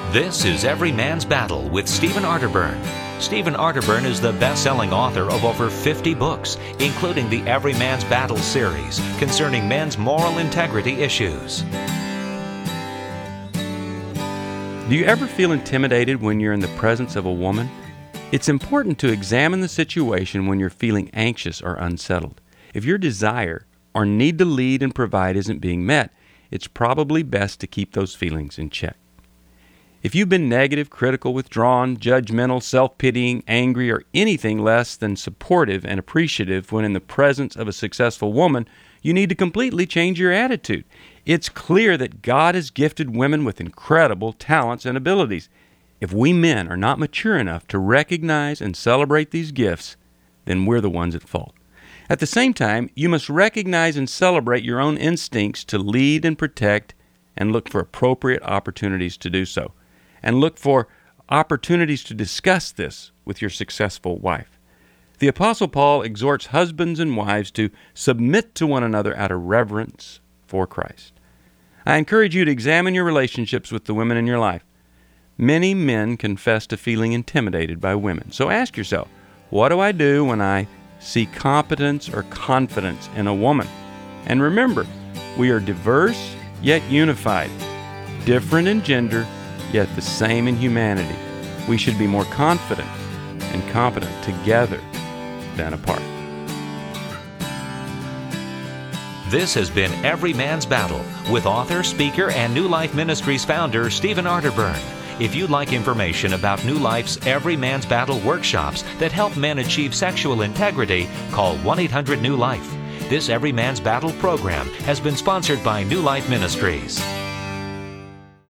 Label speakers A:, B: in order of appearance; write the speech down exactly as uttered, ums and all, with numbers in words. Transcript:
A: This is Every Man's Battle with Stephen Arterburn. Stephen Arterburn is the best-selling author of over fifty books, including the Every Man's Battle series concerning men's moral integrity issues.
B: Do you ever feel intimidated when you're in the presence of a woman? It's important to examine the situation when you're feeling anxious or unsettled. If your desire or need to lead and provide isn't being met, it's probably best to keep those feelings in check. If you've been negative, critical, withdrawn, judgmental, self-pitying, angry, or anything less than supportive and appreciative when in the presence of a successful woman, you need to completely change your attitude. It's clear that God has gifted women with incredible talents and abilities. If we men are not mature enough to recognize and celebrate these gifts, then we're the ones at fault. At the same time, you must recognize and celebrate your own instincts to lead and protect and look for appropriate opportunities to do so. And look for opportunities to discuss this with your successful wife. The Apostle Paul exhorts husbands and wives to submit to one another out of reverence for Christ. I encourage you to examine your relationships with the women in your life. Many men confess to feeling intimidated by women. So ask yourself, what do I do when I see competence or confidence in a woman? And remember, we are diverse yet unified, different in gender, yet the same in humanity. We should be more confident and competent together than apart.
A: This has been Every Man's Battle with author, speaker, and New Life Ministries founder Stephen Arterburn. If you'd like information about New Life's Every Man's Battle workshops that help men achieve sexual integrity, call one eight hundred new life. This Every Man's Battle program has been sponsored by New Life Ministries.